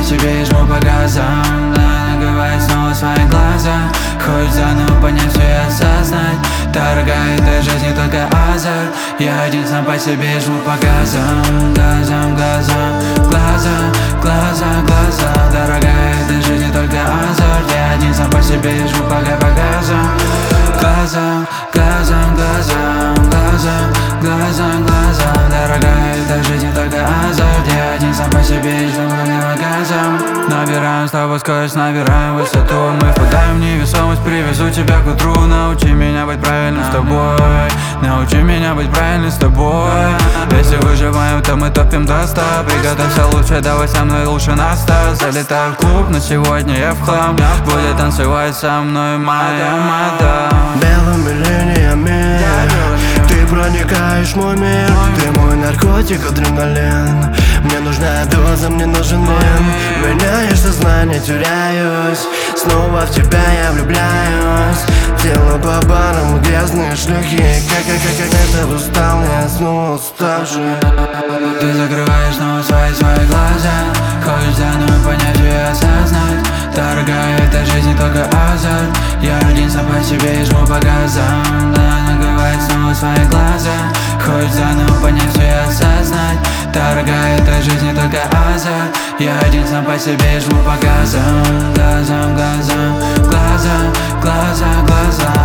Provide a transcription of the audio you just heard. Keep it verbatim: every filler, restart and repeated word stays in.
себе и жму по газам. Да, накрывает снова свои глаза. Хочешь заново понять все и осознать. Дорогая, эта жизнь не только азарт. Я один сам по себе и жму по газам. Газам, газам, глаза, глаза, глаза. Дорогая, эта жизнь не только азарт. Я один сам по себе и жму пока по газам. Глазам, глазам, глазам, глазам, глазам, глазам. Дорогая, эта жизнь не только азарт. Я один сам по себе и жму пока по газам. Набираем с тобой скорость, набираем высоту. Мы впадаем в невесомость, привезу тебя к утру. Научи меня быть правильным с тобой. Научи меня быть правильным с тобой. Если выживаем, то мы топим до ста. Приготовься лучше, давай со мной лучше на старт. Залетаю в клуб, но сегодня я в хлам. Будет танцевать со мной моя мадам. Белыми линиями ты проникаешь в мой мир. Ты мой наркотик, адреналин. Мне нужна доза, мне нужен мин. Меняешь сознание, теряюсь. Снова в тебя я влюбляюсь. Тело по барам, грязные шлюхи. Как, как, как, как это устал, я снова уставший. Ты закрываешь снова свои, свои глаза. Хочешь заново понять и осознать. Дорогая, эта жизнь не только азарт. Я один сам по себе и жму по газам. Да, накрывает снова свои глаза. Хочешь заново понять все и осознать. Дорогая, эта жизнь не только азарт. Я один сам по себе и жму по газам. Газам, газам, глаза, глаза, глаза.